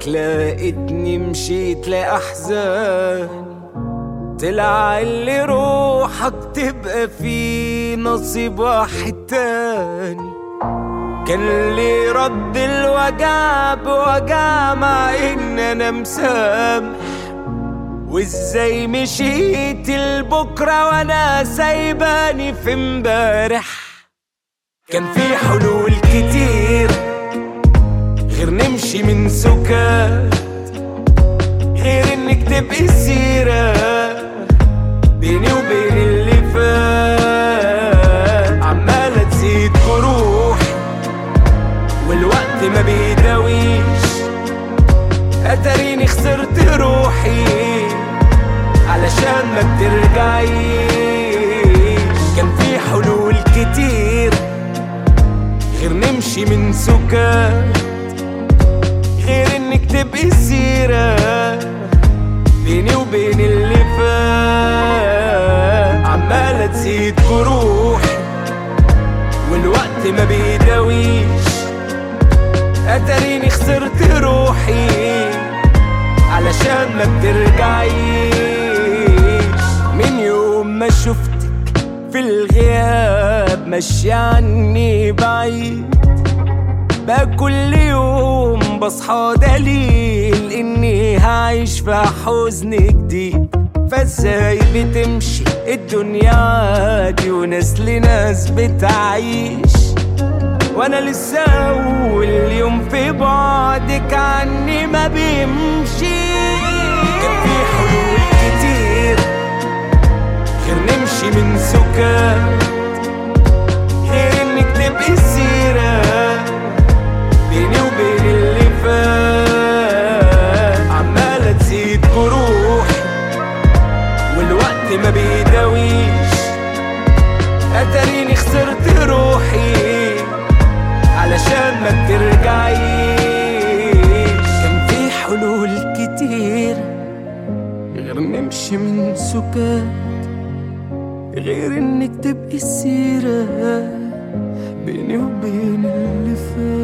لقيتني مشيت لأحزان، طلع اللي روحك تبقى فيه نصيب واحد تاني. كان لي رد الوجع بوجع مع ان انا مسامح، وازاي مشيت لبكره وانا سايباني في امبارح. كان في حلول كتير غير نمشي من سكات، غير انك تبقي سيرة بيني وبين اللي فات. عمالة تزيد جروح والوقت ما بيداويش، اتاريني خسرت روحي علشان ما بترجعيش. كان في حلول كتير غير نمشي من سكات، غير انك تبقي سيرة بيني وبين اللي فات. عمالة تزيد جروح والوقت ما بيداويش، اتاريني خسرت روحي علشان ما بترجعيش. من يوم ما شفتك في الغياب ماشي عني بعيد، بقى كل يوم بصحى دليل اني هعيش في حزن جديد. فازاي بتمشي الدنيا عادي وناس لناس بتعيش، وانا لسه اول يوم في بعدك عني ما بيمشي. كان في حلول كتير غير نمشي من سكات، غير انك تبقي سيرة بيني وبين اللي فات. عمالة تزيد جروح والوقت ما بيداويش، اتاريني خسرت روحي علشان ما بترجعيش. كان في حلول كتير غير نمشي من سكات، غير انك تبقي السيرة بيني وبين اللي فات.